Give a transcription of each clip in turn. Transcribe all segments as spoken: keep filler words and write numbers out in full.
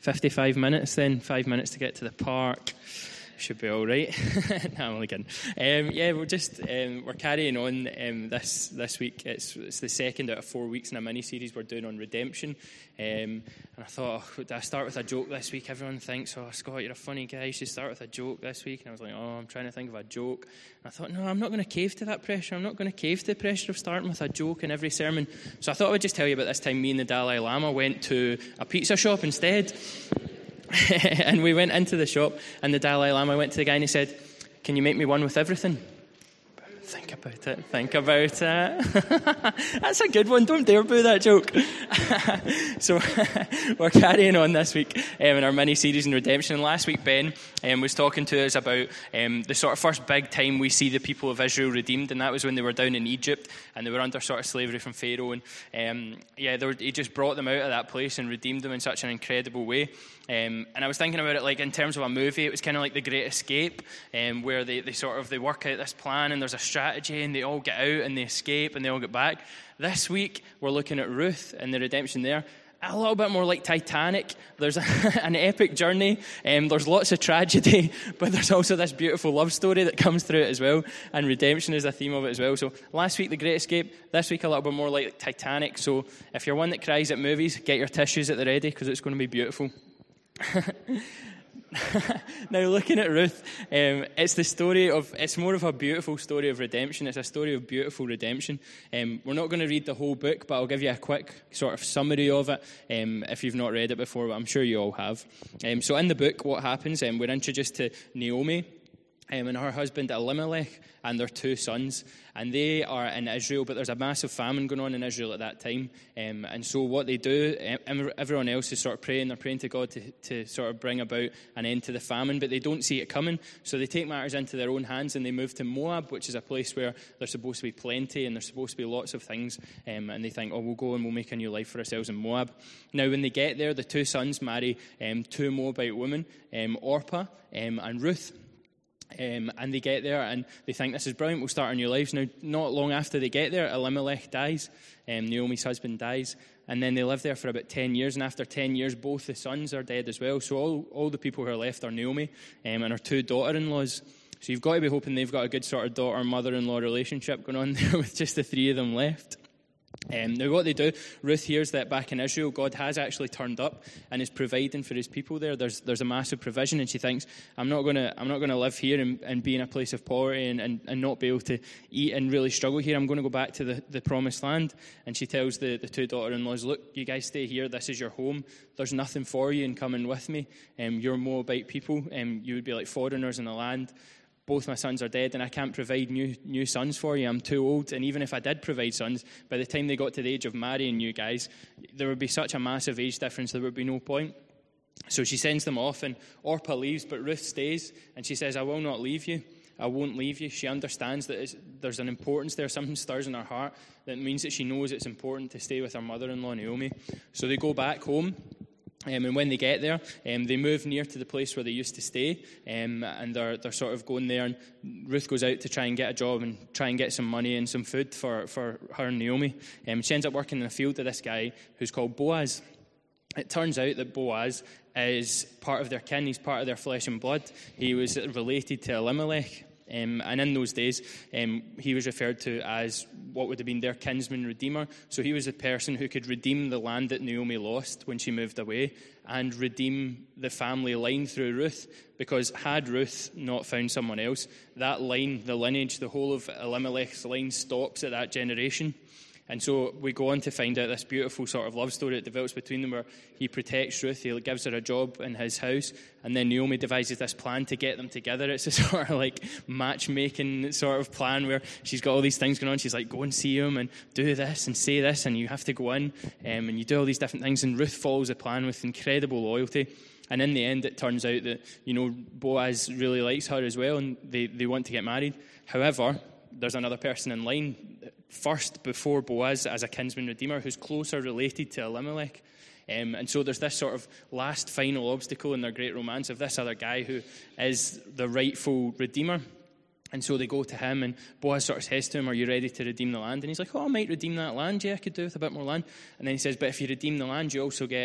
fifty-five minutes then, five minutes to get to the park. Should be all right. No, I'm only kidding. Um, yeah, we're just um, we're carrying on um, this this week. It's it's the second out of four weeks in a mini series we're doing on redemption. Um, and I thought, oh, would I start with a joke this week? Everyone thinks, oh, Scott, you're a funny guy. You should start with a joke this week. And I was like, oh, I'm trying to think of a joke. And I thought, no, I'm not going to cave to that pressure. I'm not going to cave to the pressure of starting with a joke in every sermon. So I thought I would just tell you about this time me and the Dalai Lama went to a pizza shop instead. And we went into the shop, and the Dalai Lama went to the guy and he said, can you make me one with everything? Think about it, think about it. That's a good one, don't dare boo that joke. So we're carrying on this week um, in our mini-series in Redemption. And last week Ben um, was talking to us about um, the sort of first big time we see the people of Israel redeemed, and that was when they were down in Egypt and they were under sort of slavery from Pharaoh. And um, yeah, they were, he just brought them out of that place and redeemed them in such an incredible way. Um, and I was thinking about it like in terms of a movie. It was kind of like The Great Escape, um, where they, they sort of they work out this plan and there's a strategy and they all get out and they escape and they all get back. This week we're looking at Ruth and the redemption there. A little bit more like Titanic. There's a, an epic journey. Um, there's lots of tragedy, but there's also this beautiful love story that comes through it as well. And redemption is the theme of it as well. So last week, The Great Escape. This week, a little bit more like Titanic. So if you're one that cries at movies, get your tissues at the ready because it's going to be beautiful. Now, looking at Ruth, um, it's the story of, it's more of a beautiful story of redemption. It's a story of beautiful redemption. Um, we're not going to read the whole book, but I'll give you a quick sort of summary of it um, if you've not read it before, but I'm sure you all have. Um, so in the book, what happens, um, we're introduced to Naomi um, and her husband Elimelech and their two sons, and they are in Israel, but there's a massive famine going on in Israel at that time, um, and so what they do, everyone else is sort of praying, they're praying to God to, to sort of bring about an end to the famine, but they don't see it coming, so they take matters into their own hands and they move to Moab, which is a place where there's supposed to be plenty and there's supposed to be lots of things, um, and they think, oh, we'll go and we'll make a new life for ourselves in Moab. Now, when they get there, the two sons marry um, two Moabite women, um, Orpah um, and Ruth. Um, and they get there and they think this is brilliant, we'll start our new lives. Now, not long after they get there, Elimelech dies, um, Naomi's husband dies, and then they live there for about ten years, and after ten years both the sons are dead as well, so all, all the people who are left are Naomi um, and her two daughter-in-laws. So you've got to be hoping they've got a good sort of daughter-mother-in-law relationship going on there with just the three of them left. Um, now what they do, Ruth hears that back in Israel, God has actually turned up and is providing for his people there. There's there's a massive provision, and she thinks, I'm not gonna I'm not gonna live here and, and be in a place of poverty and, and, and not be able to eat and really struggle here. I'm going to go back to the, the promised land. And she tells the, the two daughter-in-laws, look, you guys stay here, this is your home. There's nothing for you in coming with me. Um, you're Moabite people, um, you would be like foreigners in the land. Both my sons are dead and I can't provide new new sons for you. I'm too old. And even if I did provide sons, by the time they got to the age of marrying you guys, there would be such a massive age difference, there would be no point. So she sends them off and Orpah leaves, but Ruth stays. And she says, I will not leave you. I won't leave you. She understands that it's, there's an importance there. Something stirs in her heart that means that she knows it's important to stay with her mother-in-law, Naomi. So they go back home. Um, and when they get there, um, they move near to the place where they used to stay, um, and they're they're sort of going there. And Ruth goes out to try and get a job and try and get some money and some food for, for her and Naomi. Um, she ends up working in the field of this guy who's called Boaz. It turns out that Boaz is part of their kin. He's part of their flesh and blood. He was related to Elimelech. Um, and in those days, um, he was referred to as what would have been their kinsman redeemer. So he was the person who could redeem the land that Naomi lost when she moved away and redeem the family line through Ruth. Because had Ruth not found someone else, that line, the lineage, the whole of Elimelech's line stops at that generation. And so we go on to find out this beautiful sort of love story that develops between them where he protects Ruth, he gives her a job in his house, and then Naomi devises this plan to get them together. It's a sort of like matchmaking sort of plan where she's got all these things going on. She's like, go and see him and do this and say this, and you have to go in, um, and you do all these different things, and Ruth follows the plan with incredible loyalty. And in the end, it turns out that, you know, Boaz really likes her as well, and they, they want to get married. However, there's another person in line first before Boaz as a kinsman redeemer who's closer related to Elimelech. Um, and so there's this sort of last final obstacle in their great romance of this other guy who is the rightful redeemer. And so they go to him, and Boaz sort of says to him, are you ready to redeem the land? And he's like, oh, I might redeem that land. Yeah, I could do with a bit more land. And then he says, but if you redeem the land, you also get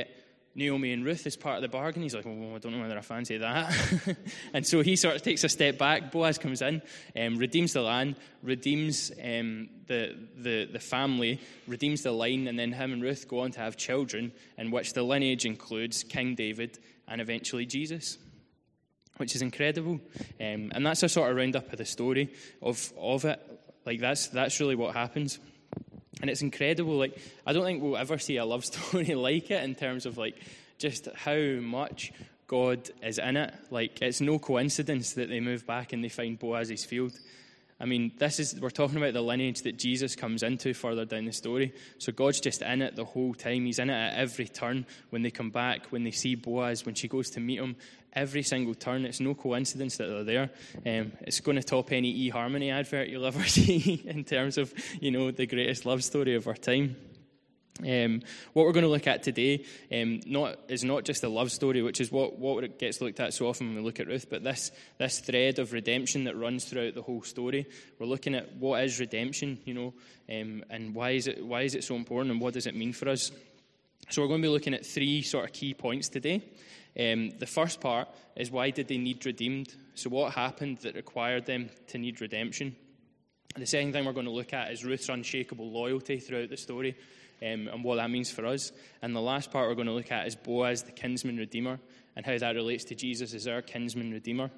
Naomi and Ruth as part of the bargain. He's like, oh, I don't know whether I fancy that. And so he sort of takes a step back. Boaz comes in, um, redeems the land, redeems um, the, the the family, redeems the line, and then him and Ruth go on to have children, in which the lineage includes King David and eventually Jesus, which is incredible. Um, and that's a sort of roundup of the story of, of it. Like, that's that's really what happens. And it's incredible. Like, I don't think we'll ever see a love story like it in terms of, like, just how much God is in it. Like, it's no coincidence that they move back and they find Boaz's field. I mean, this is, we're talking about the lineage that Jesus comes into further down the story. So God's just in it the whole time. He's in it at every turn. When they come back, when they see Boaz, when she goes to meet him, every single turn. It's no coincidence that they're there. Um, it's going to top any eHarmony advert you'll ever see in terms of, you know, the greatest love story of our time. Um, what we're going to look at today um, not is not just a love story, which is what, what gets looked at so often when we look at Ruth, but this this thread of redemption that runs throughout the whole story. We're looking at what is redemption, you know, um, and why is it why is it so important, and what does it mean for us. So we're going to be looking at three sort of key points today. Um, the first part is, why did they need redeemed? So what happened that required them to need redemption? The second thing we're going to look at is Ruth's unshakable loyalty throughout the story, um, and what that means for us. And the last part we're going to look at is Boaz, the kinsman redeemer, and how that relates to Jesus as our kinsman redeemer.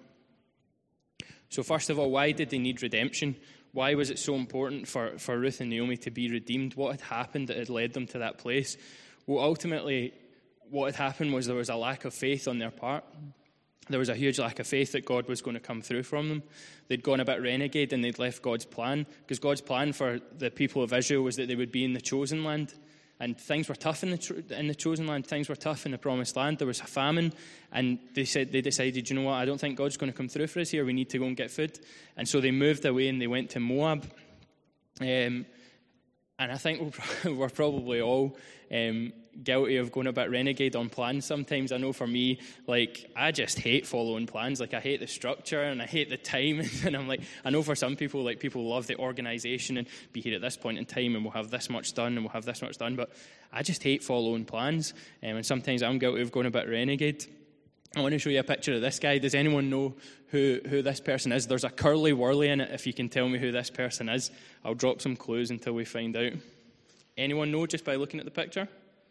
So first of all, why did they need redemption? Why was it so important for, for Ruth and Naomi to be redeemed? What had happened that had led them to that place? Well, ultimately, what had happened was there was a lack of faith on their part. There was a huge lack of faith that God was going to come through from them. They'd gone a bit renegade and they'd left God's plan, because God's plan for the people of Israel was that they would be in the chosen land. And things were tough in the in the chosen land. Things were tough in the promised land. There was a famine, and they said they decided, you know what, I don't think God's going to come through for us here. We need to go and get food. And so they moved away and they went to Moab. Um, and I think we're probably all um, guilty of going a bit renegade on plans sometimes. I know for me, like, I just hate following plans. Like, I hate the structure and I hate the time. And I'm like, I know for some people, like, people love the organization and be here at this point in time and we'll have this much done and we'll have this much done. But I just hate following plans. Um, and sometimes I'm guilty of going a bit renegade. I want to show you a picture of this guy. Does anyone know who, who this person is? There's a curly whirly in it. If you can tell me who this person is, I'll drop some clues until we find out. Anyone know just by looking at the picture?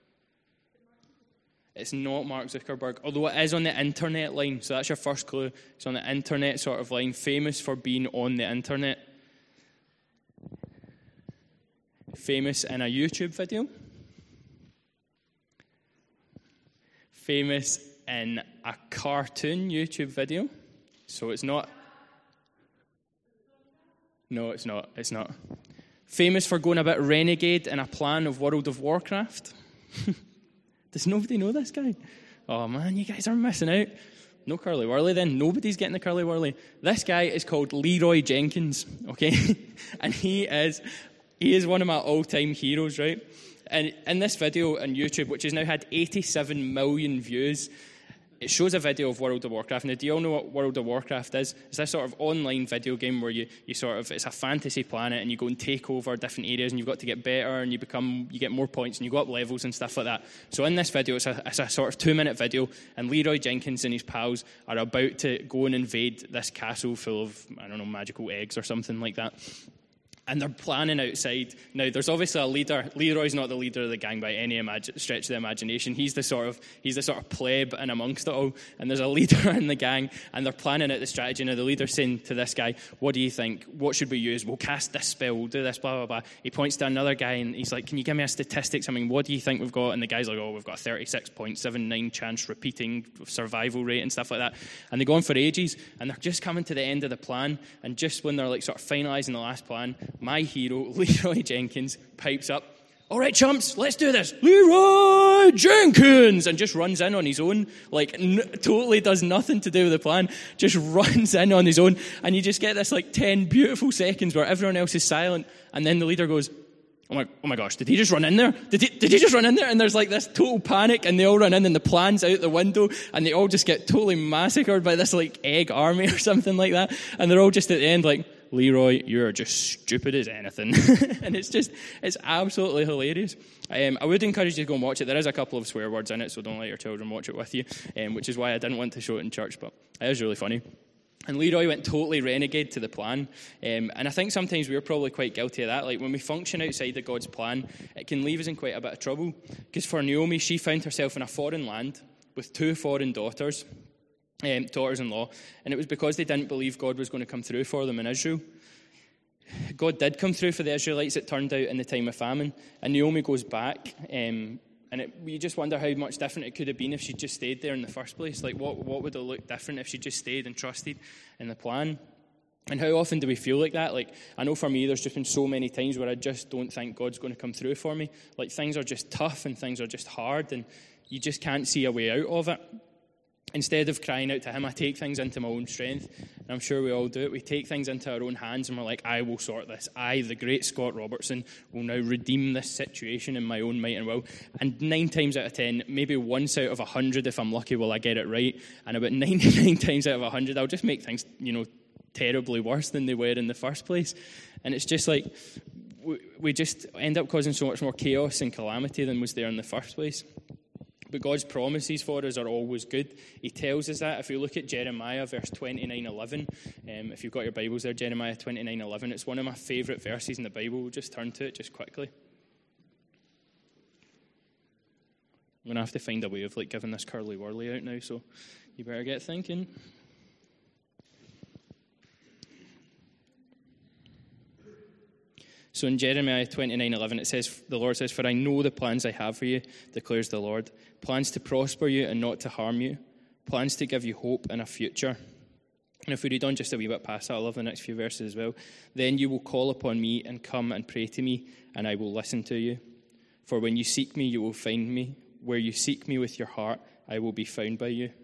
It's not Mark Zuckerberg, although it is on the internet line. So that's your first clue. It's on the internet sort of line, famous for being on the internet. Famous in a YouTube video. Famous in a cartoon YouTube video. So it's not. No, it's not. It's not. Famous for going a bit renegade in a plan of World of Warcraft. Does nobody know this guy? Oh man, you guys are missing out. No curly whirly then. Nobody's getting the curly whirly. This guy is called Leroy Jenkins, okay? And he is he is one of my all-time heroes, right? And in this video on YouTube, which has now had eighty-seven million views, it shows a video of World of Warcraft. Now, do you all know what World of Warcraft is? It's this sort of online video game where you, you sort of, it's a fantasy planet and you go and take over different areas and you've got to get better and you become, you get more points and you go up levels and stuff like that. So in this video, it's a, it's a sort of two-minute video, and Leroy Jenkins and his pals are about to go and invade this castle full of, I don't know, magical eggs or something like that. And they're planning outside. Now, there's obviously a leader. Leroy's not the leader of the gang by any imag- stretch of the imagination. He's the sort of he's the sort of pleb in amongst it all. And there's a leader in the gang, and they're planning out the strategy. Now, the leader's saying to this guy, "What do you think? What should we use? We'll cast this spell. We'll do this. Blah blah blah." He points to another guy, and he's like, "Can you give me a statistics? I mean, what do you think we've got?" And the guy's like, "Oh, we've got a thirty-six point seven nine chance repeating survival rate and stuff like that." And they go on for ages, and they're just coming to the end of the plan. And just when they're like sort of finalising the last plan, my hero, Leroy Jenkins, pipes up, "All right, chumps, let's do this. Leroy Jenkins!" And just runs in on his own, like n- totally does nothing to do with the plan, just runs in on his own. And you just get this like ten beautiful seconds where everyone else is silent. And then the leader goes, Oh my, oh my gosh, did he just run in there? Did he, did he just run in there? And there's like this total panic, and they all run in, and the plan's out the window, and they all just get totally massacred by this like egg army or something like that. And they're all just at the end like, Leroy, you're just stupid as anything. And it's just, it's absolutely hilarious. Um, I would encourage you to go and watch it. There is a couple of swear words in it, so don't let your children watch it with you, um, which is why I didn't want to show it in church, but it is really funny. And Leroy went totally renegade to the plan. Um, and I think sometimes we're probably quite guilty of that. Like when we function outside of God's plan, it can leave us in quite a bit of trouble. Because for Naomi, she found herself in a foreign land with two foreign daughters, um, daughters-in-law. And it was because they didn't believe God was going to come through for them in Israel. God did come through for the Israelites, it turned out, in the time of famine. And Naomi goes back, um, and it, you just wonder how much different it could have been if she'd just stayed there in the first place. Like, what, what would it look different if she just stayed and trusted in the plan? And how often do we feel like that? Like, I know for me, there's just been so many times where I just don't think God's going to come through for me. Like, things are just tough and things are just hard, and you just can't see a way out of it. Instead of crying out to him, I take things into my own strength. And I'm sure we all do it. We take things into our own hands and we're like, I will sort this. I, the great Scott Robertson, will now redeem this situation in my own might and will. And nine times out of ten, maybe once out of a hundred, if I'm lucky, will I get it right. And about ninety-nine times out of a hundred, I'll just make things, you know, terribly worse than they were in the first place. And it's just like, we just end up causing so much more chaos and calamity than was there in the first place. But God's promises for us are always good. He tells us that. If you look at Jeremiah, verse twenty-nine eleven, um, if you've got your Bibles there, Jeremiah twenty-nine eleven, it's one of my favourite verses in the Bible. We'll just turn to it just quickly. I'm going to have to find a way of like giving this curly whirly out now, so you better get thinking. So in Jeremiah twenty-nine eleven, it says, the Lord says, "For I know the plans I have for you, declares the Lord, plans to prosper you and not to harm you, plans to give you hope and a future." And if we read on just a wee bit past that, I love the next few verses as well. "Then you will call upon me and come and pray to me, and I will listen to you. For when you seek me, you will find me. Where you seek me with your heart, I will be found by you."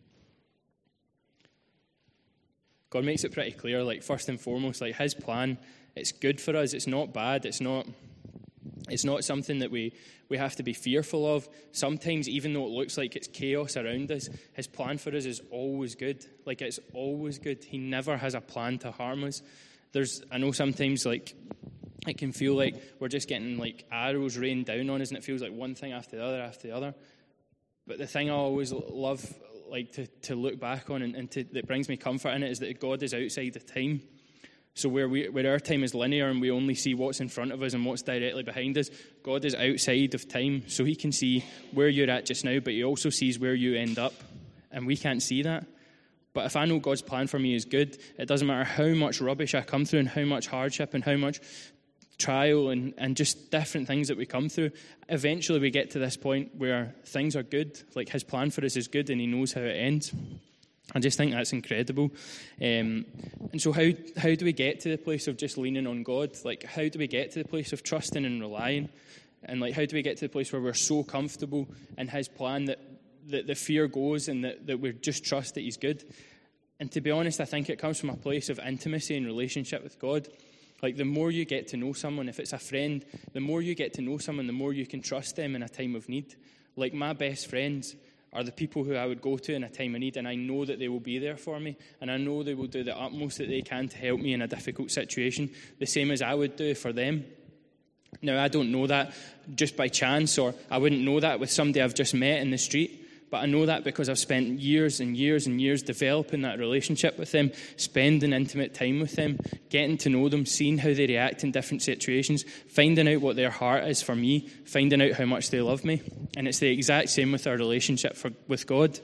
God makes it pretty clear, like, first and foremost, like, his plan, it's good for us. It's not bad. It's not it's not something that we, we have to be fearful of. Sometimes, even though it looks like it's chaos around us, his plan for us is always good. Like, it's always good. He never has a plan to harm us. There's, I know sometimes, like, it can feel like we're just getting, like, arrows rained down on us, and it feels like one thing after the other after the other. But the thing I always love, like, to, to look back on and, and to, that brings me comfort in it is that God is outside of time. So where we where our time is linear and we only see what's in front of us and what's directly behind us, God is outside of time. So he can see where you're at just now, but he also sees where you end up. And we can't see that. But if I know God's plan for me is good, it doesn't matter how much rubbish I come through and how much hardship and how much trial and, and just different things that we come through. Eventually we get to this point where things are good. Like, his plan for us is good and he knows how it ends. I just think that's incredible. Um, and so how how do we get to the place of just leaning on God? Like, how do we get to the place of trusting and relying? And, like, how do we get to the place where we're so comfortable in his plan that, that the fear goes and that, that we just trust that he's good? And to be honest, I think it comes from a place of intimacy and relationship with God. Like, the more you get to know someone, if it's a friend, the more you get to know someone, the more you can trust them in a time of need. Like, my best friends are the people who I would go to in a time of need, and I know that they will be there for me, and I know they will do the utmost that they can to help me in a difficult situation, the same as I would do for them. Now, I don't know that just by chance, or I wouldn't know that with somebody I've just met in the street, but I know that because I've spent years and years and years developing that relationship with them, spending intimate time with them, getting to know them, seeing how they react in different situations, finding out what their heart is for me, finding out how much they love me. And it's the exact same with our relationship for, with God.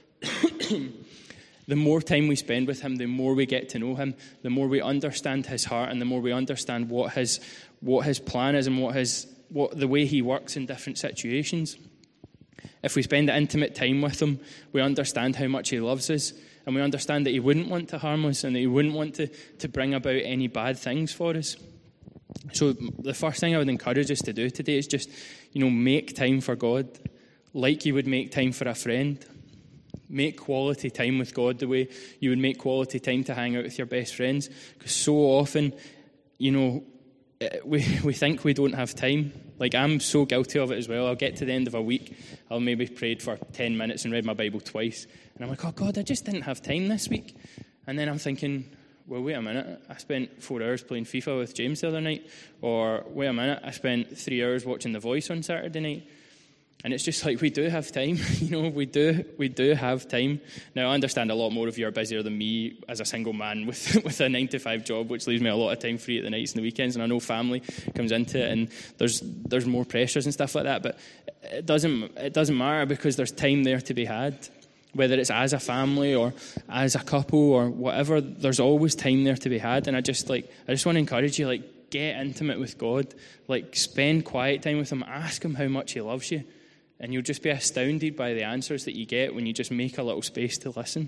The more time we spend with him, the more we get to know him, the more we understand his heart, and the more we understand what his what his plan is and what his what the way he works in different situations. If we spend intimate time with him, we understand how much he loves us, and we understand that he wouldn't want to harm us and that he wouldn't want to, to bring about any bad things for us. So the first thing I would encourage us to do today is just, you know, make time for God like you would make time for a friend. Make quality time with God the way you would make quality time to hang out with your best friends. Because so often, you know, we we think we don't have time. Like, I'm so guilty of it as well. I'll get to the end of a week, I'll maybe prayed for ten minutes and read my Bible twice, and I'm like, oh God, I just didn't have time this week. And then I'm thinking, well, wait a minute, I spent four hours playing FIFA with James the other night. Or, wait a minute, I spent three hours watching The Voice on Saturday night. And it's just like, we do have time, you know, we do we do have time. Now, I understand a lot more of you are busier than me as a single man with with a nine to five job, which leaves me a lot of time free at the nights and the weekends, and I know family comes into it, and there's there's more pressures and stuff like that, but it doesn't it doesn't matter, because there's time there to be had. Whether it's as a family or as a couple or whatever, there's always time there to be had. And I just like I just want to encourage you, like, get intimate with God, like, spend quiet time with him, ask him how much he loves you. And you'll just be astounded by the answers that you get when you just make a little space to listen.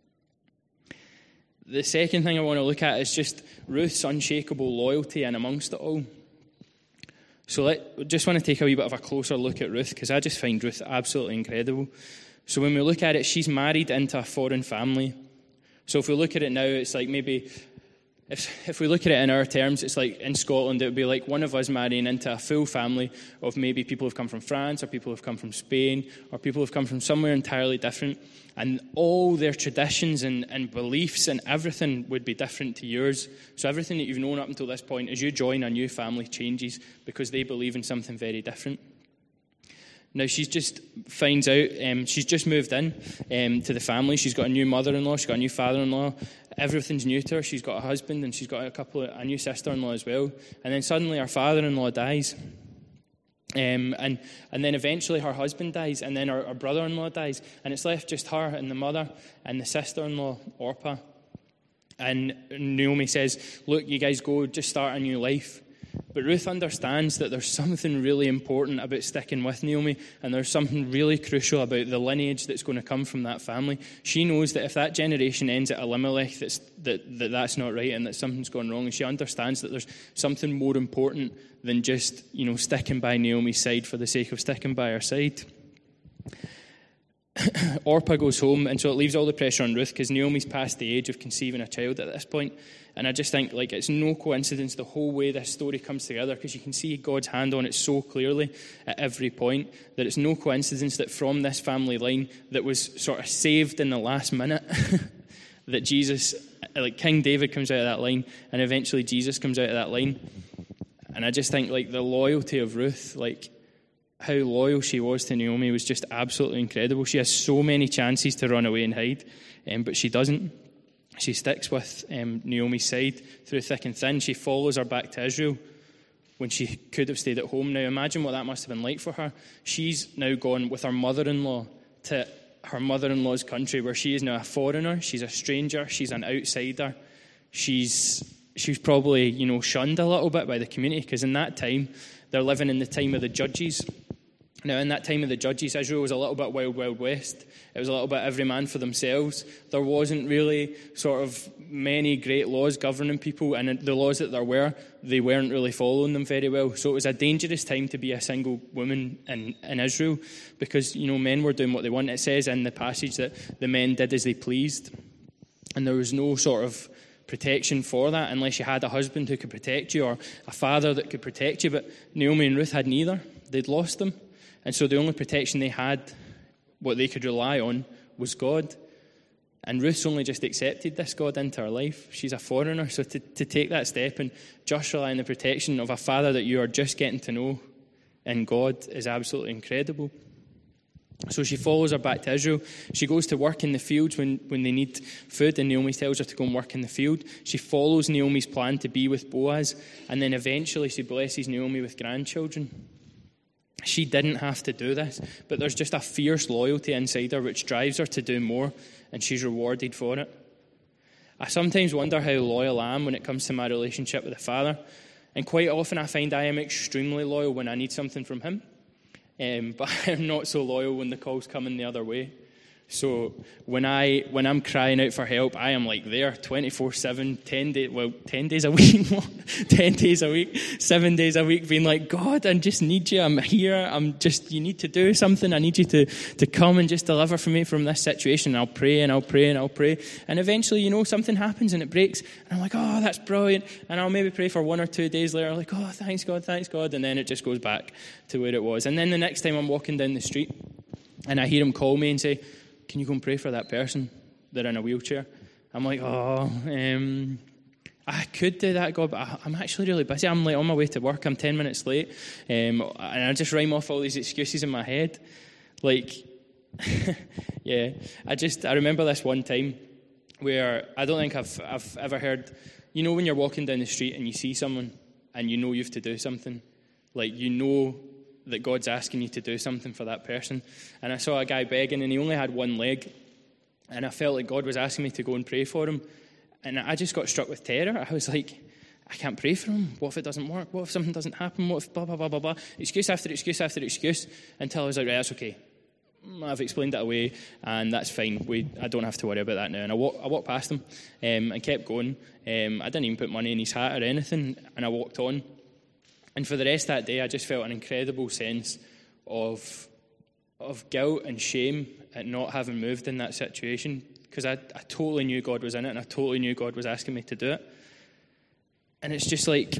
The second thing I want to look at is just Ruth's unshakable loyalty in amongst it all. So let just want to take a wee bit of a closer look at Ruth, because I just find Ruth absolutely incredible. So when we look at it, she's married into a foreign family. So if we look at it now, it's like maybe... If if we look at it in our terms, it's like in Scotland, it would be like one of us marrying into a full family of maybe people who've come from France, or people who've come from Spain, or people who've come from somewhere entirely different. And all their traditions and, and beliefs and everything would be different to yours. So everything that you've known up until this point, as you join a new family, changes because they believe in something very different. Now, she's just finds out, um, she's just moved in um, to the family. She's got a new mother-in-law, she's got a new father-in-law. Everything's new to her. She's got a husband, and she's got a couple of, a new sister-in-law as well. And then suddenly her father-in-law dies. Um, and, and then eventually her husband dies, and then her, her brother-in-law dies. And it's left just her and the mother and the sister-in-law, Orpah. And Naomi says, look, you guys go, just start a new life. But Ruth understands that there's something really important about sticking with Naomi, and there's something really crucial about the lineage that's going to come from that family. She knows that if that generation ends at Elimelech, that's, that, that that's not right and that something's gone wrong, and she understands that there's something more important than just, you know, sticking by Naomi's side for the sake of sticking by her side. Orpah goes home, and so it leaves all the pressure on Ruth, because Naomi's past the age of conceiving a child at this point. And I just think, like, it's no coincidence the whole way this story comes together, because you can see God's hand on it so clearly at every point, that it's no coincidence that from this family line that was sort of saved in the last minute, that Jesus, like King David comes out of that line, and eventually Jesus comes out of that line. And I just think, like, the loyalty of Ruth, like, how loyal she was to Naomi was just absolutely incredible. She has so many chances to run away and hide, um, but she doesn't. She sticks with um, Naomi's side through thick and thin. She follows her back to Israel when she could have stayed at home. Now imagine what that must have been like for her. She's now gone with her mother-in-law to her mother-in-law's country, where she is now a foreigner. She's a stranger. She's an outsider. She's she's probably, you know, shunned a little bit by the community, because in that time, they're living in the time of the judges. Now, in that time of the judges, Israel was a little bit wild, wild west. It was a little bit every man for themselves. There wasn't really sort of many great laws governing people, and the laws that there were, they weren't really following them very well. So it was a dangerous time to be a single woman in, in Israel, because, you know, men were doing what they wanted. It says in the passage that the men did as they pleased, and there was no sort of protection for that unless you had a husband who could protect you, or a father that could protect you. But Naomi and Ruth had neither. They'd lost them. And so the only protection they had, what they could rely on, was God. And Ruth's only just accepted this God into her life. She's a foreigner, so to, to take that step and just rely on the protection of a father that you are just getting to know in God is absolutely incredible. So she follows her back to Israel. She goes to work in the fields when, when they need food, and Naomi tells her to go and work in the field. She follows Naomi's plan to be with Boaz, and then eventually she blesses Naomi with grandchildren. She didn't have to do this, but there's just a fierce loyalty inside her which drives her to do more, and she's rewarded for it. I sometimes wonder how loyal I am when it comes to my relationship with the Father, and quite often I find I am extremely loyal when I need something from him, um, but I'm not so loyal when the call's coming the other way. So when, I, when I'm crying out for help, I am like there twenty-four seven, ten days, well, ten days a week, ten days a week, seven days a week, being like, God, I just need you. I'm here. I'm just, you need to do something. I need you to, to come and just deliver for me from this situation. And I'll pray and I'll pray and I'll pray. And eventually, you know, something happens and it breaks. And I'm like, oh, that's brilliant. And I'll maybe pray for one or two days later, like, oh, thanks God, thanks God. And then it just goes back to where it was. And then the next time I'm walking down the street and I hear him call me and say, can you go and pray for that person? They're in a wheelchair. I'm like, oh, um, I could do that, God, but I, I'm actually really busy. I'm like on my way to work. I'm ten minutes late. Um, and I just rhyme off all these excuses in my head. Like, yeah, I just, I remember this one time where I don't think I've, I've ever heard, you know, when you're walking down the street and you see someone and you know you have to do something, like you know that God's asking you to do something for that person. And I saw a guy begging and he only had one leg. And I felt like God was asking me to go and pray for him. And I just got struck with terror. I was like, I can't pray for him. What if it doesn't work? What if something doesn't happen? What if blah, blah, blah, blah, blah. Excuse after excuse after excuse until I was like, right, that's okay. I've explained it away and that's fine. We, I don't have to worry about that now. And I, walk, I walked past him um, and kept going. Um, I didn't even put money in his hat or anything. And I walked on. And for the rest of that day, I just felt an incredible sense of, of guilt and shame at not having moved in that situation, because I, I totally knew God was in it and I totally knew God was asking me to do it. And it's just like,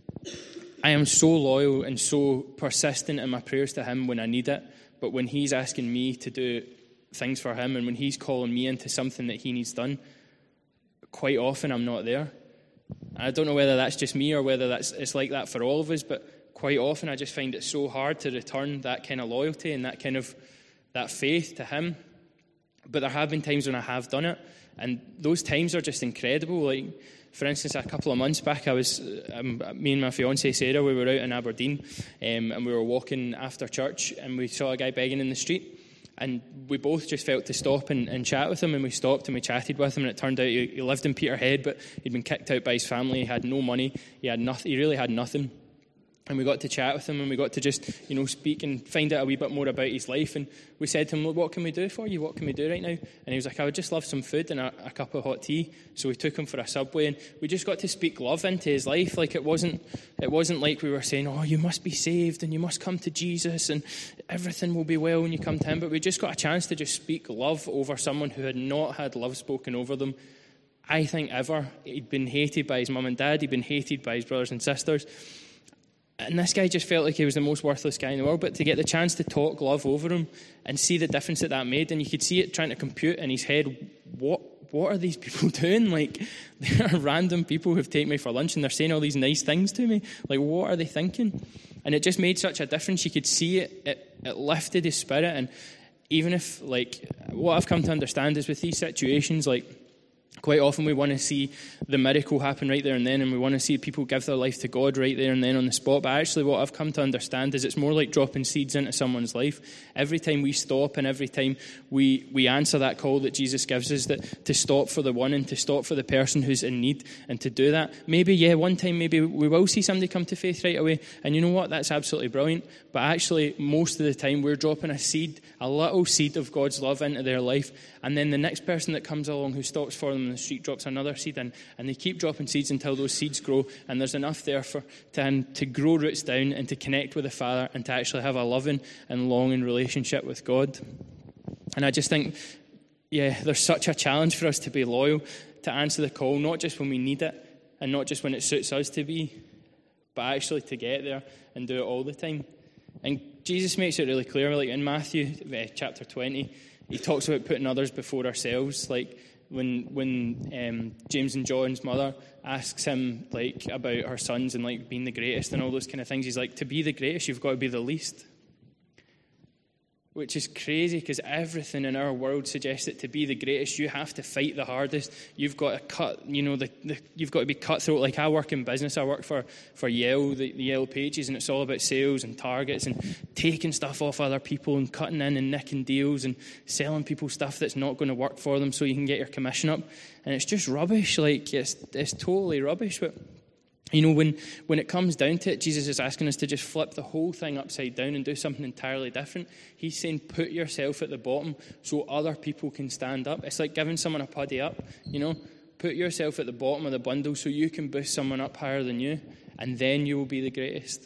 I am so loyal and so persistent in my prayers to him when I need it, but when he's asking me to do things for him and when he's calling me into something that he needs done, quite often I'm not there. I don't know whether that's just me or whether that's it's like that for all of us, but quite often I just find it so hard to return that kind of loyalty and that kind of that faith to him. But there have been times when I have done it, and those times are just incredible. Like, for instance, a couple of months back, I was um, me and my fiancée Sarah, we were out in Aberdeen, um, and we were walking after church, and we saw a guy begging in the street. And we both just felt to stop and, and chat with him, and we stopped and we chatted with him, and it turned out he, he lived in Peterhead, but he'd been kicked out by his family. He had no money. He had nothing. He really had nothing. And we got to chat with him, and we got to just, you know, speak and find out a wee bit more about his life. And we said to him, look, what can we do for you? What can we do right now? And he was like, I would just love some food and a, a cup of hot tea. So we took him for a Subway, and we just got to speak love into his life. Like, it wasn't, it wasn't like we were saying, oh, you must be saved and you must come to Jesus and everything will be well when you come to him. But we just got a chance to just speak love over someone who had not had love spoken over them, I think, ever. He'd been hated by his mum and dad. He'd been hated by his brothers and sisters. And this guy just felt like he was the most worthless guy in the world. But to get the chance to talk love over him and see the difference that that made, and you could see it trying to compute in his head, what what are these people doing? Like, they are random people who've taken me for lunch and they're saying all these nice things to me. Like, what are they thinking? And it just made such a difference. You could see it. It, it lifted his spirit. And even if, like, what I've come to understand is with these situations, like, quite often we want to see the miracle happen right there and then, and we want to see people give their life to God right there and then on the spot. But actually what I've come to understand is it's more like dropping seeds into someone's life. Every time we stop and every time we, we answer that call that Jesus gives us, that to stop for the one and to stop for the person who's in need, and to do that. Maybe, yeah, one time maybe we will see somebody come to faith right away, and you know what? That's absolutely brilliant. But actually most of the time we're dropping a seed, a little seed of God's love into their life, and then the next person that comes along who stops for them in the street drops another seed in, and they keep dropping seeds until those seeds grow, and there's enough there for to, to grow roots down and to connect with the Father and to actually have a loving and longing relationship with God. And I just think, yeah, there's such a challenge for us to be loyal, to answer the call, not just when we need it and not just when it suits us to be, but actually to get there and do it all the time. And Jesus makes it really clear, like in Matthew uh, chapter twenty, he talks about putting others before ourselves. Like when when um, James and John's mother asks him like about her sons and like being the greatest and all those kind of things, he's like, to be the greatest, you've got to be the least. Which is crazy, because everything in our world suggests that to be the greatest, you have to fight the hardest. You've got to cut, you know, the, the you've got to be cutthroat. Like, I work in business. I work for, for Yale, the, the Yellow Pages, and it's all about sales and targets and taking stuff off other people and cutting in and nicking deals and selling people stuff that's not going to work for them so you can get your commission up. And it's just rubbish. Like, it's, it's totally rubbish. But you know, when, when it comes down to it, Jesus is asking us to just flip the whole thing upside down and do something entirely different. He's saying, put yourself at the bottom so other people can stand up. It's like giving someone a puddy up, you know. Put yourself at the bottom of the bundle so you can boost someone up higher than you, and then you will be the greatest.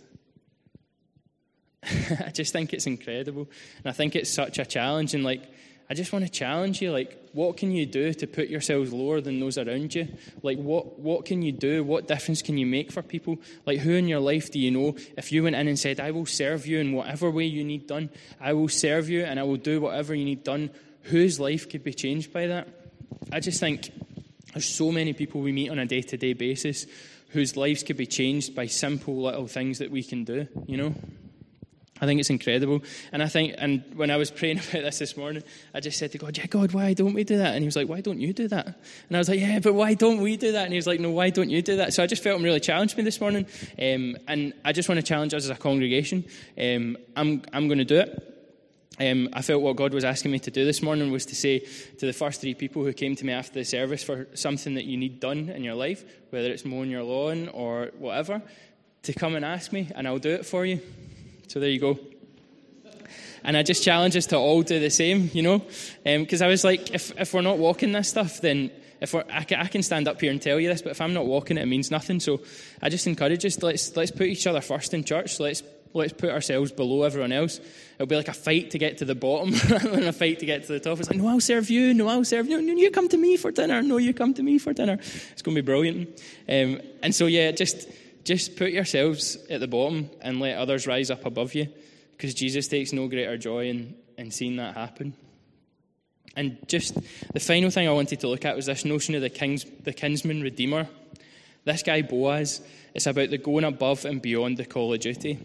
I just think it's incredible. And I think it's such a challenge. And, like, I just want to challenge you, like, what can you do to put yourselves lower than those around you? Like, what, what can you do? What difference can you make for people? Like, who in your life do you know, if you went in and said, I will serve you in whatever way you need done, I will serve you and I will do whatever you need done, whose life could be changed by that? I just think There's so many people we meet on a day-to-day basis whose lives could be changed by simple little things that we can do, you know. I think it's incredible. And I think, and when I was praying about this this morning, I just said to God, yeah, God, why don't we do that? And he was like, why don't you do that? And I was like, yeah, but why don't we do that? And he was like, no, why don't you do that? So I just felt him really challenged me this morning. Um, and I just want to challenge us as a congregation. Um, I'm, I'm going to do it. Um, I felt what God was asking me to do this morning was to say to the first three people who came to me after the service for something that you need done in your life, whether it's mowing your lawn or whatever, to come and ask me, and I'll do it for you. So there you go. And I just challenge us to all do the same, you know, because um, I was like, if if we're not walking this stuff, then if we're, I can, I can stand up here and tell you this, but if I'm not walking it, it means nothing. So I just encourage us, let's let's put each other first in church. Let's let's put ourselves below everyone else. It'll be like a fight to get to the bottom rather than a fight to get to the top. It's like, no, I'll serve you. No, I'll serve you. No, you come to me for dinner. No, you come to me for dinner. It's going to be brilliant. Um, and so, yeah, just... Just put yourselves at the bottom and let others rise up above you, because Jesus takes no greater joy in, in seeing that happen. And just the final thing I wanted to look at was this notion of the kings, the kinsman redeemer. This guy Boaz, it's about the going above and beyond the call of duty.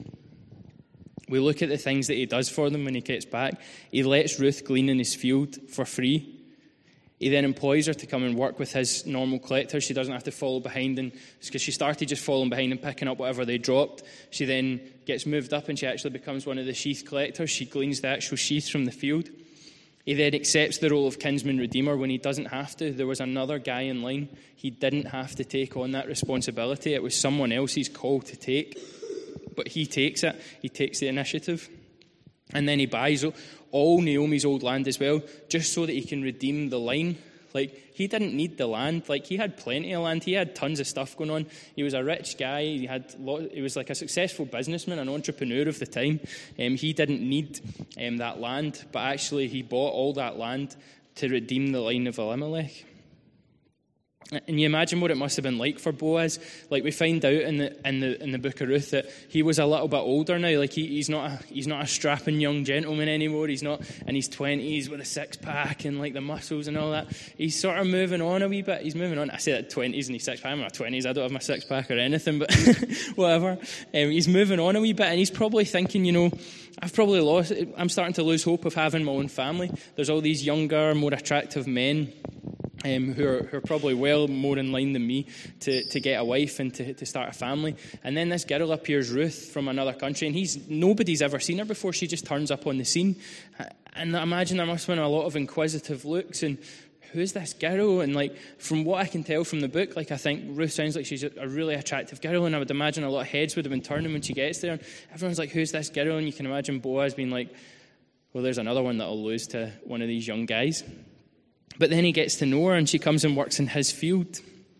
We look at the things that he does for them when he gets back. He lets Ruth glean in his field for free. He then employs her to come and work with his normal collectors. She doesn't have to follow behind, and because she started just following behind and picking up whatever they dropped. She then gets moved up and she actually becomes one of the sheath collectors. She gleans the actual sheath from the field. He then accepts the role of kinsman redeemer when he doesn't have to. There was another guy in line. He didn't have to take on that responsibility. It was someone else's call to take, but he takes it. He takes the initiative. And then he buys all Naomi's old land as well, just so that he can redeem the line. Like, he didn't need the land. Like, he had plenty of land. He had tons of stuff going on. He was a rich guy. He had lot, he was like a successful businessman, an entrepreneur of the time. Um, he didn't need um, that land, but actually he bought all that land to redeem the line of Elimelech. And you imagine what it must have been like for Boaz. Like, we find out in the in the in the book of Ruth that he was a little bit older now. Like, he, he's not a, he's not a strapping young gentleman anymore. He's not in his twenties with a six pack and like the muscles and all that. He's sort of moving on a wee bit. He's moving on. I say that twenties and he's six pack. I'm in my twenties. I don't have my six pack or anything, but whatever. Um, he's moving on a wee bit, and he's probably thinking, you know, I've probably lost. I'm starting to lose hope of having my own family. There's all these younger, more attractive men. Um, who, are, who are probably well more in line than me to, to get a wife and to, to start a family. And then this girl appears, Ruth, from another country, and he's nobody's ever seen her before. She just turns up on the scene. And I imagine there must have been a lot of inquisitive looks, and who's this girl? And like, from what I can tell from the book, like, I think Ruth sounds like she's a really attractive girl, and I would imagine a lot of heads would have been turning when she gets there. And everyone's like, who's this girl? And you can imagine Boaz being like, well, there's another one that I'll lose to one of these young guys. But then he gets to know her, and she comes and works in his field.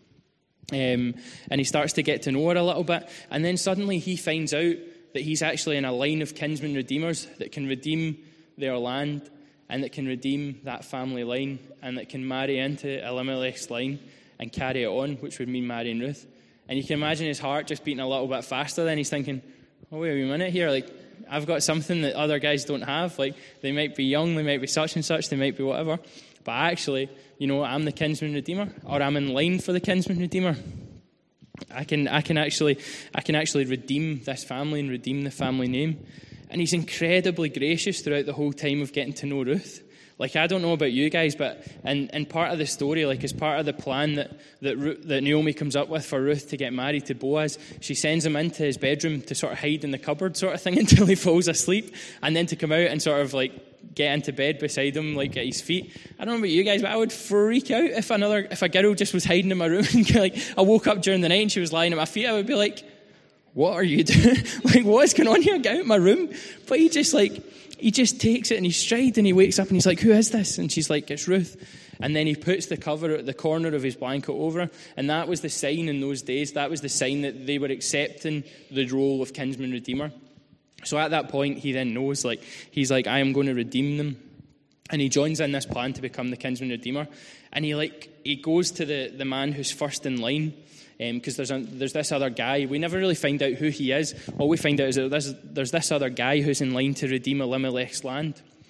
Um, and he starts to get to know her a little bit. And then suddenly he finds out that he's actually in a line of kinsman redeemers that can redeem their land and that can redeem that family line and that can marry into Elimelech's line and carry it on, which would mean marrying Ruth. And you can imagine his heart just beating a little bit faster. Then he's thinking, oh, wait a minute here. Like, I've got something that other guys don't have. Like, they might be young, they might be such and such, they might be whatever. But actually, you know, I'm the kinsman redeemer, or I'm in line for the kinsman redeemer. I can, I can actually, I can actually redeem this family and redeem the family name. And he's incredibly gracious throughout the whole time of getting to know Ruth. Like, I don't know about you guys, but in, in part of the story, like as part of the plan that that, that Naomi comes up with for Ruth to get married to Boaz, she sends him into his bedroom to sort of hide in the cupboard sort of thing until he falls asleep, and then to come out and sort of like get into bed beside him, like at his feet. I don't know about you guys, but I would freak out if another, if a girl just was hiding in my room and like I woke up during the night and she was lying at my feet. I would be like, what are you doing? Like, what's going on here? Get out of my room. But he just like, he just takes it in his stride, and he wakes up and he's like, who is this? And she's like, it's Ruth. And then he puts the cover at the corner of his blanket over her. And that was the sign in those days. That was the sign that they were accepting the role of kinsman redeemer. So at that point, he then knows, like, he's like, I am going to redeem them. And he joins in this plan to become the kinsman redeemer. And he like he goes to the, the man who's first in line, because um, there's a, there's this other guy. We never really find out who he is. All we find out is that there's, there's this other guy who's in line to redeem Elimelech's land.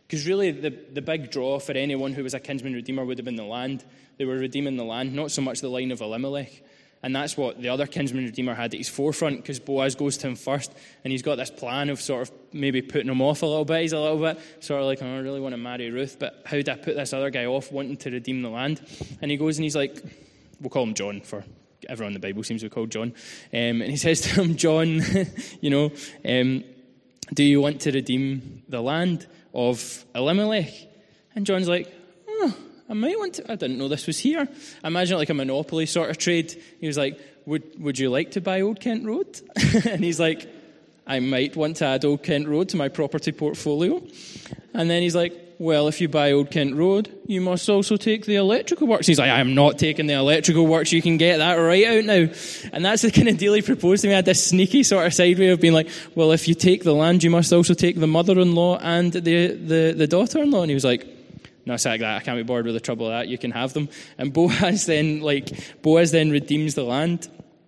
Because really, the, the big draw for anyone who was a kinsman redeemer would have been the land. They were redeeming the land, not so much the line of Elimelech. And that's what the other kinsman redeemer had at his forefront, because Boaz goes to him first, and he's got this plan of sort of maybe putting him off a little bit. He's a little bit sort of like, oh, I really want to marry Ruth, but how do I put this other guy off wanting to redeem the land? And he goes and he's like, we'll call him John, for everyone in the Bible seems to be called John. Um, and he says to him, John, you know, um, do you want to redeem the land of Elimelech? And John's like, oh, I might want to. I didn't know this was here. I imagine it like a monopoly sort of trade. He was like, would would you like to buy Old Kent Road? And he's like, I might want to add Old Kent Road to my property portfolio. And then he's like, well, if you buy Old Kent Road, you must also take the electrical works. He's like, I am not taking the electrical works. You can get that right out now. And that's the kind of deal he proposed to me. I had this sneaky sort of side way of being like, well, if you take the land, you must also take the mother-in-law and the, the, the daughter-in-law. And he was like, no, sack that. I can't be bothered with the trouble of that. You can have them. And Boaz then, like, Boaz then redeems the land.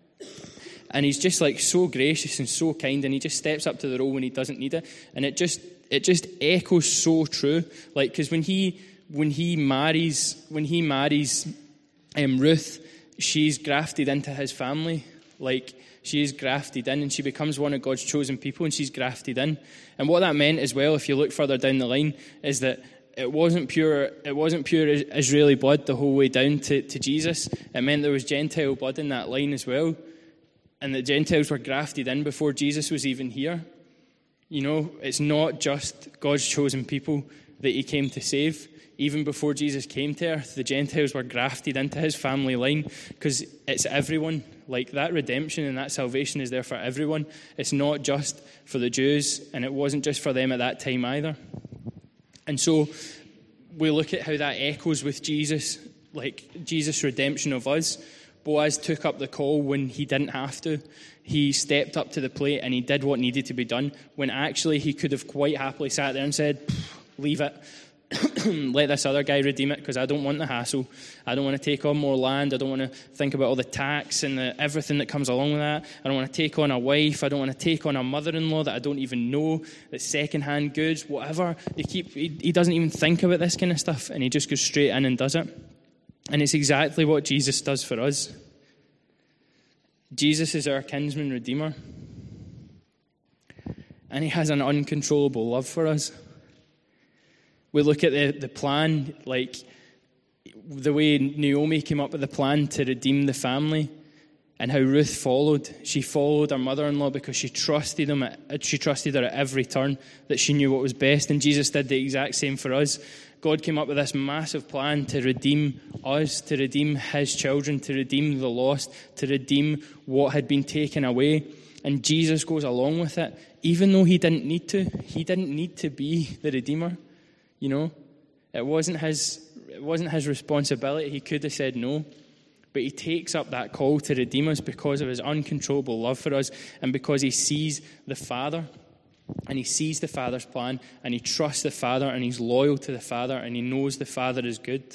And he's just, like, so gracious and so kind. And he just steps up to the role when he doesn't need it. And it just, it just echoes so true. Like, because when he, when he marries, when he marries um, Ruth, she's grafted into his family. Like, she is grafted in, and she becomes one of God's chosen people, and she's grafted in. And what that meant as well, if you look further down the line, is that It wasn't pure. It wasn't pure Israeli blood the whole way down to, to Jesus. It meant there was Gentile blood in that line as well, and the Gentiles were grafted in before Jesus was even here. You know, it's not just God's chosen people that He came to save. Even before Jesus came to earth, the Gentiles were grafted into His family line, because it's everyone. Like, that redemption and that salvation is there for everyone. It's not just for the Jews, and it wasn't just for them at that time either. And so we look at how that echoes with Jesus, like Jesus' redemption of us. Boaz took up the call when he didn't have to. He stepped up to the plate and he did what needed to be done, when actually he could have quite happily sat there and said, leave it. Let this other guy redeem it, because I don't want the hassle. I don't want to take on more land. I don't want to think about all the tax and the, everything that comes along with that. I don't want to take on a wife. I don't want to take on a mother-in-law that I don't even know, that's second-hand goods, whatever. They keep, he, he doesn't even think about this kind of stuff, and he just goes straight in and does it. And it's exactly what Jesus does for us. Jesus is our kinsman redeemer, and He has an uncontrollable love for us. We look at the, the plan, like the way Naomi came up with the plan to redeem the family, and how Ruth followed. She followed her mother-in-law because she trusted him. At, she trusted her at every turn, that she knew what was best. And Jesus did the exact same for us. God came up with this massive plan to redeem us, to redeem His children, to redeem the lost, to redeem what had been taken away. And Jesus goes along with it, even though He didn't need to. He didn't need to be the Redeemer. You know, it wasn't his it wasn't his responsibility. He could have said no. But He takes up that call to redeem us because of His uncontrollable love for us, and because He sees the Father, and He sees the Father's plan, and He trusts the Father, and He's loyal to the Father, and He knows the Father is good.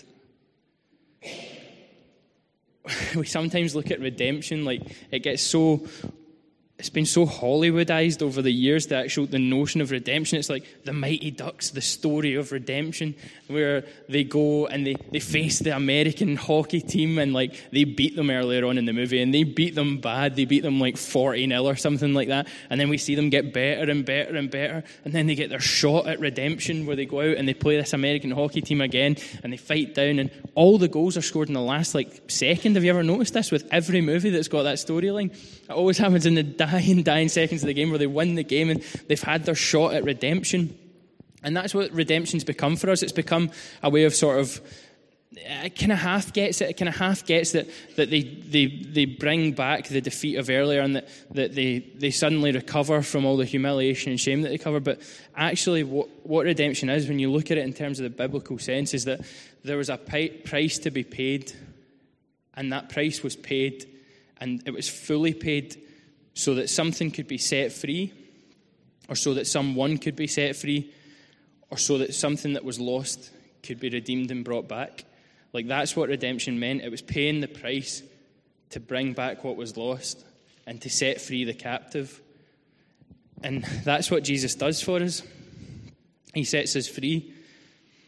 We sometimes look at redemption like it gets so... It's been so Hollywoodized over the years, the actual the notion of redemption. It's like the Mighty Ducks, the story of redemption, where they go and they, they face the American hockey team, and like they beat them earlier on in the movie, and they beat them bad. They beat them like forty nil or something like that. And then we see them get better and better and better, and then they get their shot at redemption, where they go out and they play this American hockey team again, and they fight down, and all the goals are scored in the last like second. Have you ever noticed this with every movie that's got that storyline? It always happens in the dying, dying seconds of the game, where they win the game and they've had their shot at redemption. And that's what redemption's become for us. It's become a way of sort of, it kind of half gets it, it kind of half gets that that they, they they bring back the defeat of earlier, and that, that they, they suddenly recover from all the humiliation and shame that they covered. But actually what, what redemption is, when you look at it in terms of the biblical sense, is that there was a price to be paid, and that price was paid, and it was fully paid, so that something could be set free, or so that someone could be set free, or so that something that was lost could be redeemed and brought back. Like, that's what redemption meant. It was paying the price to bring back what was lost and to set free the captive. And that's what Jesus does for us. He sets us free.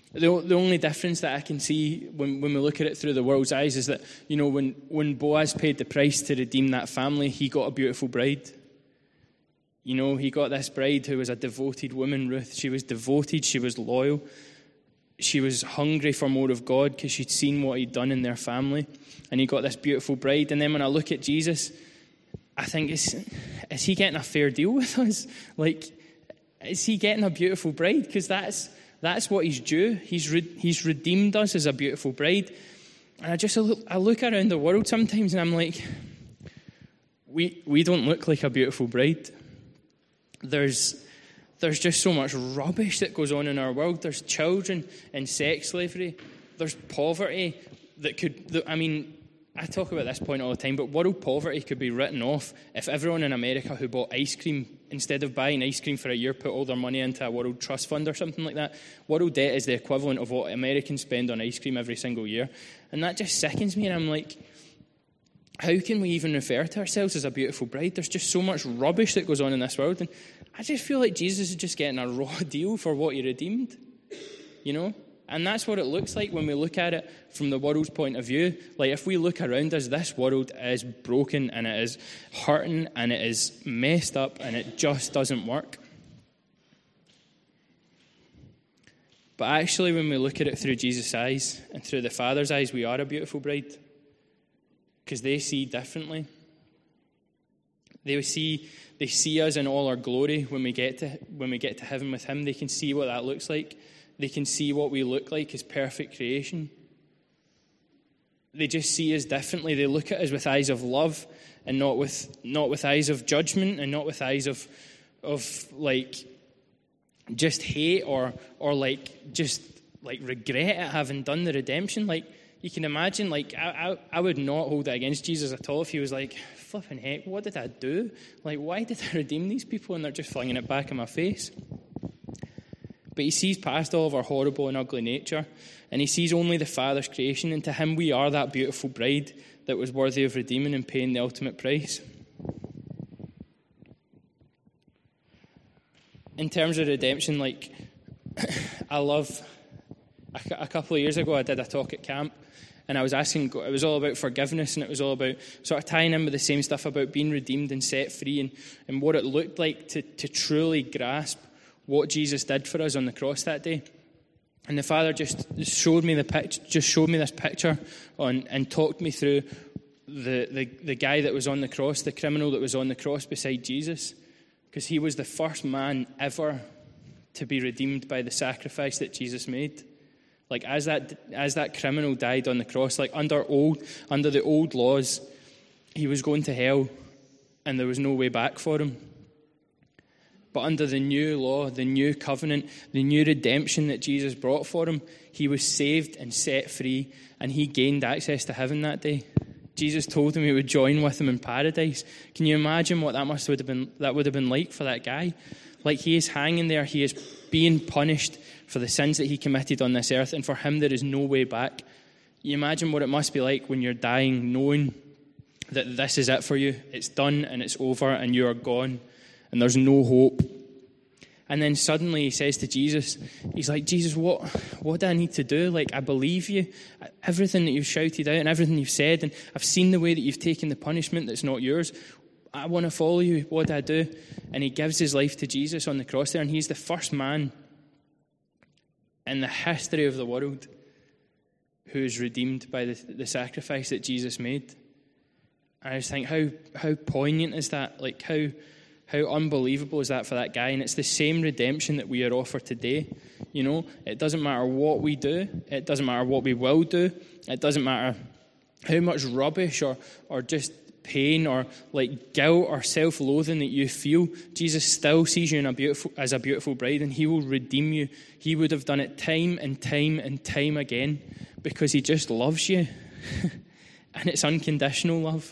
The, the only difference that I can see when, when we look at it through the world's eyes is that, you know, when, when Boaz paid the price to redeem that family, he got a beautiful bride. You know, he got this bride who was a devoted woman, Ruth. She was devoted, she was loyal. She was hungry for more of God because she'd seen what he'd done in their family. And he got this beautiful bride. And then when I look at Jesus, I think, is, is he getting a fair deal with us? Like, is he getting a beautiful bride? Because that's that's what he's due. He's re- he's redeemed us as a beautiful bride. And I just I look, I look around the world sometimes and I'm like, we we don't look like a beautiful bride. There's there's just so much rubbish that goes on in our world. There's children in sex slavery. There's poverty that could, that, I mean, I talk about this point all the time, but world poverty could be written off if everyone in America who bought ice cream, instead of buying ice cream for a year, put all their money into a world trust fund or something like that. World debt is the equivalent of what Americans spend on ice cream every single year. And that just sickens me, and I'm like, how can we even refer to ourselves as a beautiful bride? There's just so much rubbish that goes on in this world. And I just feel like Jesus is just getting a raw deal for what he redeemed, you know? And that's what it looks like when we look at it from the world's point of view. Like, if we look around us, this world is broken and it is hurting and it is messed up and it just doesn't work. But actually, when we look at it through Jesus' eyes and through the Father's eyes, we are a beautiful bride. Because they see differently. They see they see us in all our glory when we get to when we get to heaven with him. They can see what that looks like. They can see what we look like as perfect creation. They just see us differently. They look at us with eyes of love and not with not with eyes of judgment and not with eyes of of like just hate or or like just like regret at having done the redemption. Like, you can imagine, like, I, I I would not hold it against Jesus at all if he was like, flipping heck, what did I do? Like, why did I redeem these people? And they're just flinging it back in my face. But he sees past all of our horrible and ugly nature, and he sees only the Father's creation, and to him we are that beautiful bride that was worthy of redeeming and paying the ultimate price. In terms of redemption, like, I love, a, a couple of years ago I did a talk at camp, and I was asking, it was all about forgiveness, and it was all about sort of tying in with the same stuff about being redeemed and set free, and, and what it looked like to, to truly grasp what Jesus did for us on the cross that day. And the Father just showed me the picture, just showed me this picture on, and talked me through the, the, the guy that was on the cross, the criminal that was on the cross beside Jesus, because he was the first man ever to be redeemed by the sacrifice that Jesus made. Like, as that as that criminal died on the cross, like under old under the old laws, he was going to hell, and there was no way back for him. But under the new law, the new covenant, the new redemption that Jesus brought for him, he was saved and set free, and he gained access to heaven that day. Jesus told him he would join with him in paradise. Can you imagine what that must would have been? That would have been like for that guy. Like, he is hanging there, he is being punished for the sins that he committed on this earth, and for him there is no way back. You imagine what it must be like when you're dying, knowing that this is it for you. It's done and it's over and you are gone and there's no hope. And then suddenly he says to Jesus, he's like, Jesus, what, what do I need to do? Like, I believe you. Everything that you've shouted out and everything you've said, and I've seen the way that you've taken the punishment that's not yours. I want to follow you. What do I do? And he gives his life to Jesus on the cross there, and he's the first man in the history of the world who is redeemed by the, the sacrifice that Jesus made. And I just think, how how poignant is that? Like, how how unbelievable is that for that guy? And it's the same redemption that we are offered today. You know, it doesn't matter what we do. It doesn't matter what we will do. It doesn't matter how much rubbish or or just pain or like guilt or self-loathing that you feel. Jesus still sees you in a beautiful, as a beautiful bride, and he will redeem you. He would have done it time and time and time again because he just loves you. And it's unconditional love.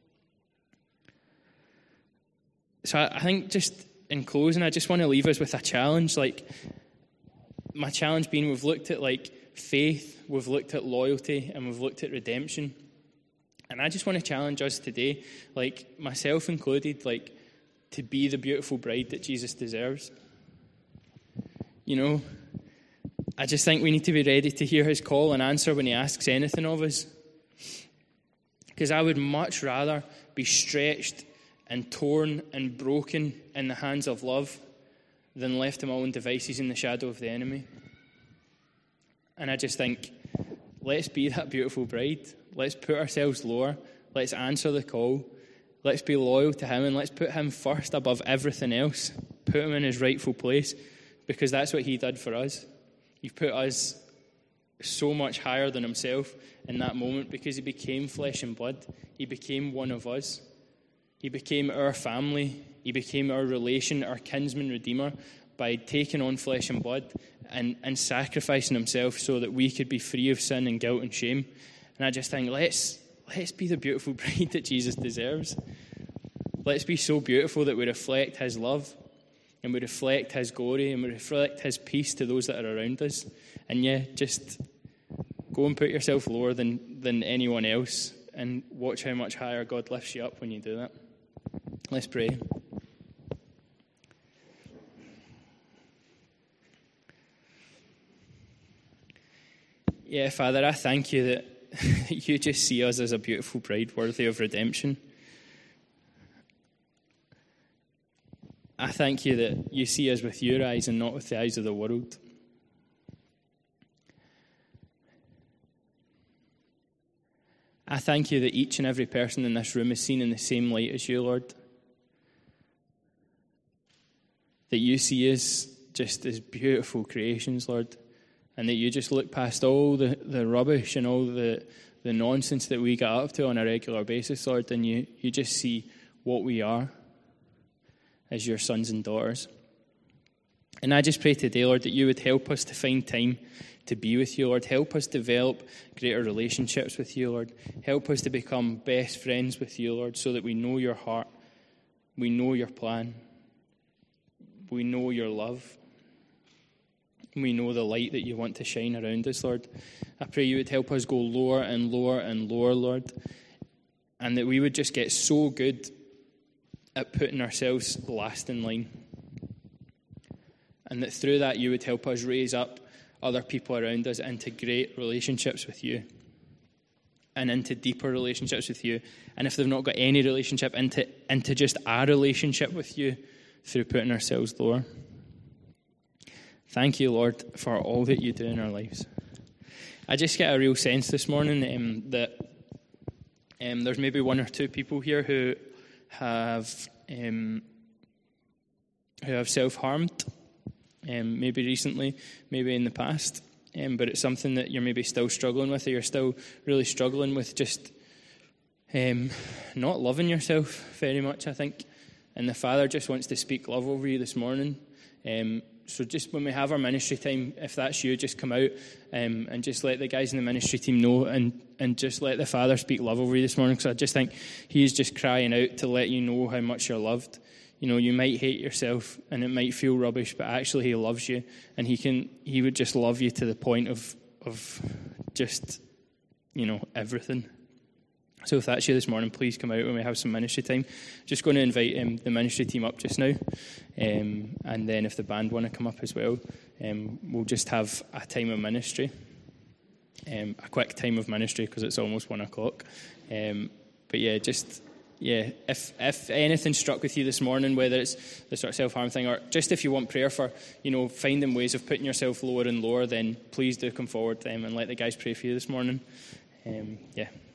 So I think, just in closing, I just want to leave us with a challenge. Like, my challenge being, we've looked at like faith, we've looked at loyalty, and we've looked at redemption. And I just want to challenge us today, like myself included, like to be the beautiful bride that Jesus deserves. You know, I just think we need to be ready to hear his call and answer when he asks anything of us. Because I would much rather be stretched and torn and broken in the hands of love than left to my own devices in the shadow of the enemy. And I just think, let's be that beautiful bride. Let's put ourselves lower. Let's answer the call. Let's be loyal to him, and let's put him first above everything else. Put him in his rightful place, because that's what he did for us. He put us so much higher than himself in that moment, because he became flesh and blood. He became one of us. He became our family. He became our relation, our kinsman redeemer, by taking on flesh and blood and, and sacrificing himself so that we could be free of sin and guilt and shame. And I just think, let's let's be the beautiful bride that Jesus deserves. Let's be so beautiful that we reflect his love, and we reflect his glory, and we reflect his peace to those that are around us. And yeah, just go and put yourself lower than, than anyone else, and watch how much higher God lifts you up when you do that. Let's pray. Yeah, Father, I thank you that you just see us as a beautiful bride worthy of redemption. I thank you that you see us with your eyes and not with the eyes of the world. I thank you that each and every person in this room is seen in the same light as you, Lord. That you see us just as beautiful creations, Lord. And that you just look past all the, the rubbish and all the, the nonsense that we get up to on a regular basis, Lord. And you, you just see what we are as your sons and daughters. And I just pray today, Lord, that you would help us to find time to be with you, Lord. Help us develop greater relationships with you, Lord. Help us to become best friends with you, Lord, so that we know your heart, we know your plan, we know your love, we know the light that you want to shine around us, Lord. I pray you would help us go lower and lower and lower, Lord, and that we would just get so good at putting ourselves last in line. And that through that you would help us raise up other people around us into great relationships with you, and into deeper relationships with you. And if they've not got any relationship, into, into just our relationship with you through putting ourselves lower. Thank you, Lord, for all that you do in our lives. I just get a real sense this morning um, that um, there's maybe one or two people here who have um, who have self-harmed, um, maybe recently, maybe in the past, um, but it's something that you're maybe still struggling with, or you're still really struggling with just um, not loving yourself very much, I think. And the Father just wants to speak love over you this morning. Um, so just when we have our ministry time, if that's you, just come out um, and just let the guys in the ministry team know, and, and just let the Father speak love over you this morning, because I just think he's just crying out to let you know how much you're loved. You know, you might hate yourself and it might feel rubbish, but actually he loves you, and he can he would just love you to the point of of just, you know, everything. So if that's you this morning, please come out when we have some ministry time. Just going to invite um, the ministry team up just now. Um, and then if the band want to come up as well, um, we'll just have a time of ministry. Um, a quick time of ministry, because it's almost one o'clock. Um, but yeah, just, yeah, if if anything struck with you this morning, whether it's the sort of self-harm thing, or just if you want prayer for, you know, finding ways of putting yourself lower and lower, then please do come forward um, and let the guys pray for you this morning. Um, yeah.